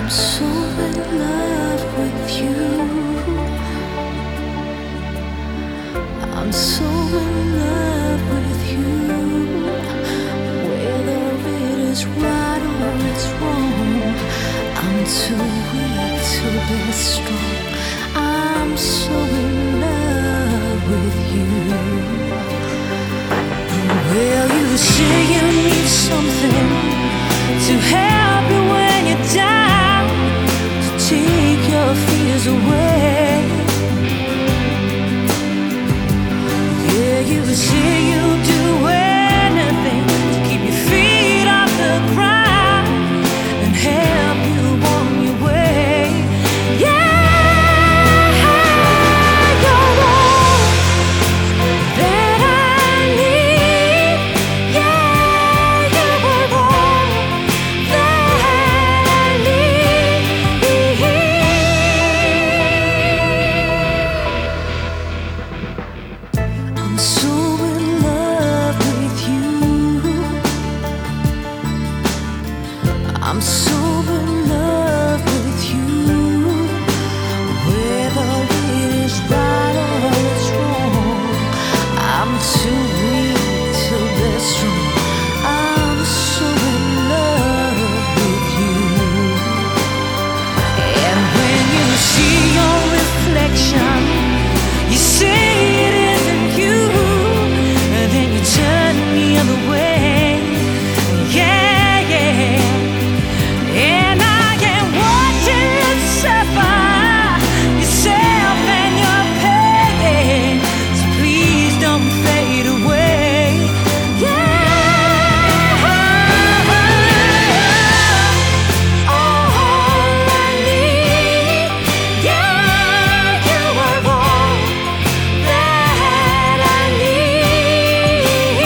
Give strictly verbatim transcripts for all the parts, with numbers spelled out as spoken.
I'm so in love with you. I'm so in love with you. Whether it is right or it's wrong, I'm too weak to be strong. I'm so in love with you. Well, you say you need something to help you when you're down, to take your fears away. Yeah, you say you'll do anything to keep your feet off the ground and help you on your way. Yeah, you're all that I need. Yeah, you are all that I need. I'm so in love with you. I'm so in love with you. Whether it is right or it's wrong, I'm too weak to be strong. I'm so in love with you. And when you see your reflection, you say it isn't you, and then you turn the other way. Yeah, yeah. And I can watch you suffer yourself and your pain. So please don't fade away. Yeah, all I need. Yeah, you are all that I need.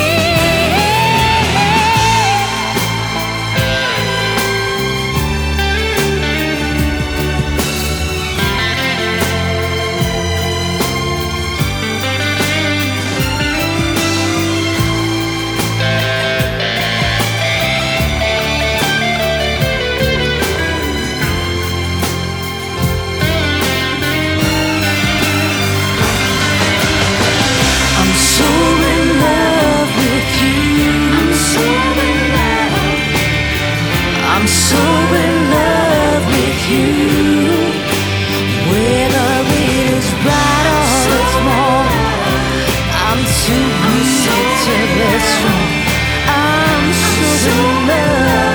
I'm so in love with you. I'm so in love. I'm so in love with you. Whether it is right or it's wrong, I'm too weak to be strong. I'm so in love.